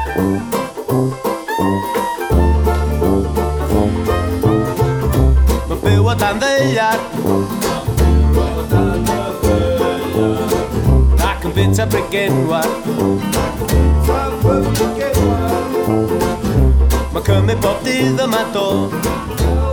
Ma byw o dan ddeiar ac yn bita brigynwar. Ma' cymryd bob dydd yma do